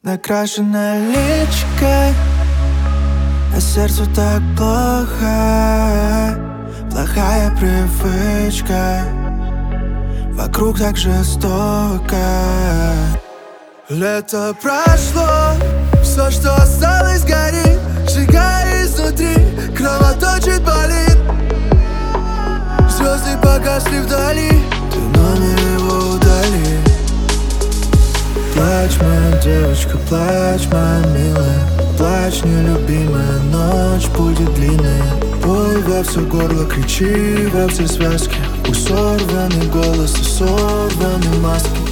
Накрашенная личико, а сердцу так плохо. Плохая привычка, вокруг так жестоко. Лето прошло, все, что осталось, горит, сжигая изнутри, кровоточит, болит. Звезды погасли вдали, ты номер его удали. Плачь, моя девочка, плачь, моя милая. Плачь, нелюбимая, ночь будет длинная. Пой во все горло, кричи во все связки. У сорванный голос и сорванные маски.